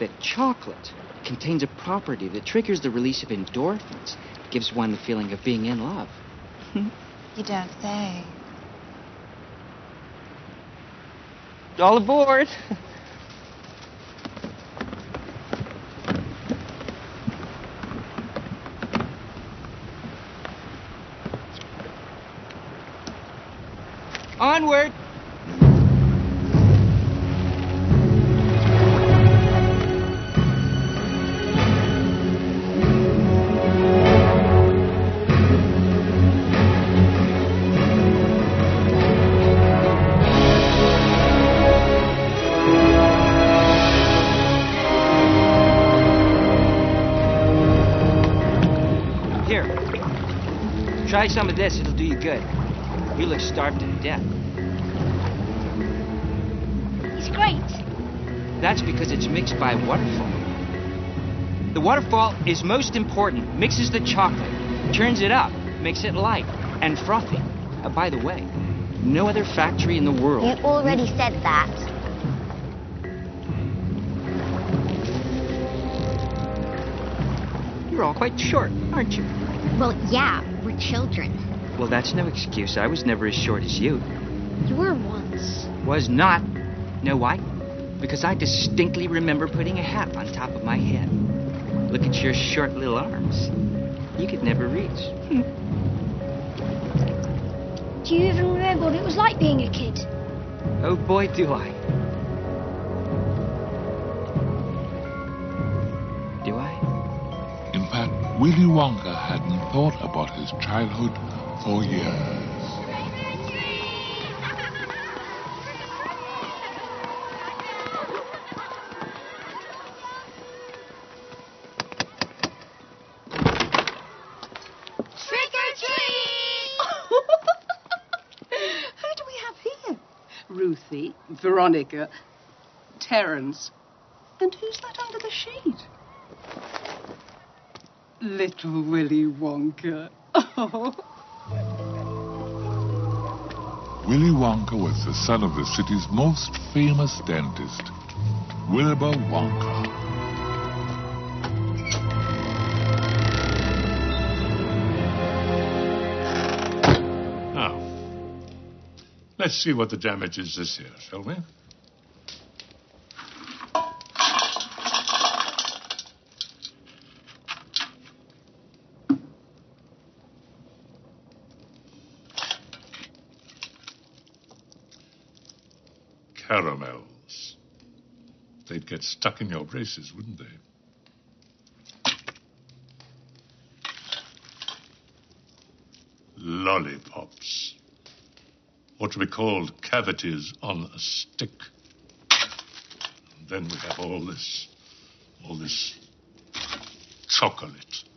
that chocolate contains a property that triggers the release of endorphins, gives one the feeling of being in love. You don't say. All aboard! Onward! Here, try some of this, it'll do you good. You look starved to death. It's great. That's because it's mixed by waterfall. The waterfall is most important, mixes the chocolate, turns it up, makes it light and frothy. By the way, no other factory in the world. You already said that. You're all quite short, aren't you? Well, yeah, we're children. Well, that's no excuse. I was never as short as you. You were once. Was not. Know why? Because I distinctly remember putting a hat on top of my head. Look at your short little arms. You could never reach. Do you even remember what it was like being a kid? Oh boy, do I. Do I? In fact, Willy Wonka hadn't thought about his childhood for years. Trick or treat! Who do we have here? Ruthie, Veronica, Terence. And who's that under the sheet? Little Willy Wonka. Oh. Willy Wonka was the son of the city's most famous dentist, Wilbur Wonka. Now, let's see what the damage is this year, shall we? Caramels. They'd get stuck in your braces, wouldn't they? Lollipops. What we called cavities on a stick. And then we have all this chocolate.